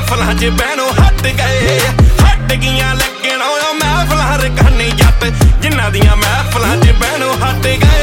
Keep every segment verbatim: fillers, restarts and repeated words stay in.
महफिलां च बहनों हट गए हट गईयां लगण ओ महफिलां रकाने जट जिन्हां दियां महफिलां च बहनों हट गए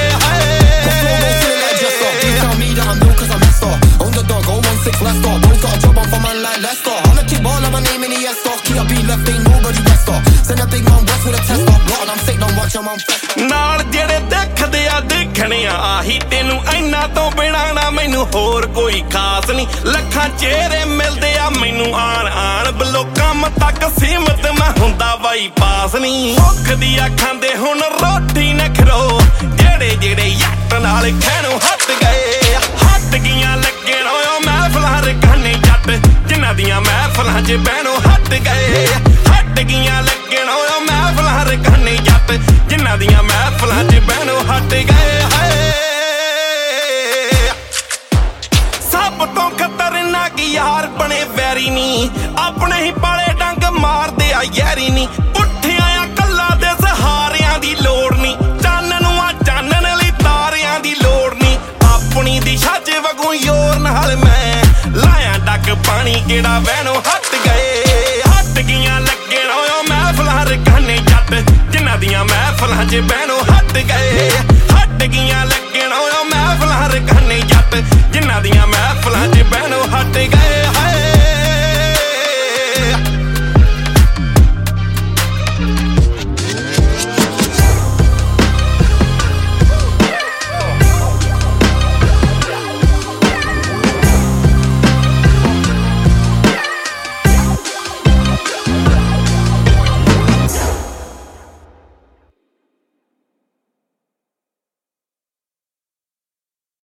Underdog, oh one six Leicester. Both got a job on for man like Leicester. I'ma keep all of my name in the S stock. Kia be left, ain't nobody best off. Send a big man west with a test off. Lord, I'm sick, don't watch your man fest. नाल जेड़े देखदे आ देखणे आ आही तेनू इन्ना तो बिना ना मैनू होर कोई खास नहीं लखां चेहरे मिलदे आ मैनू आन आन बलो कम तक सीमत मैं हुंदा बाई पास नहीं भुख दी अखां दे हुण रोटी न खरो जेड़े जेड़े यट नाल खैनों हट गए हट गईयां लगण ओ महफिलां रकाने जट जिन्हां दियां महफिलां च बहनों हट गए हट गईयां लगण ओ महफिलां रकाने जट जिन्हां दियां महफिलां च बहनों हट गए सब तो खतरनाक यार बने वैरी नी अपने ही पाले डंग मारदे आ यारी नी उठिया आ कल्ला दे सहारियां दी लोड़ नी चानन आ चानन लई तारियां दी लोड़ नी अपनी दिशा च वगू योर नाल मैं लाया डक पानी केड़ा बहनों हट गए हट गईयां लगण ओ महफिलां रकाने जट जिन्हां दियां महफिलां च बहनों हट गए हट गईयां लगण ओ महफिलां रकाने जट जिन्हां दियां महफिलां च बहनों हट गए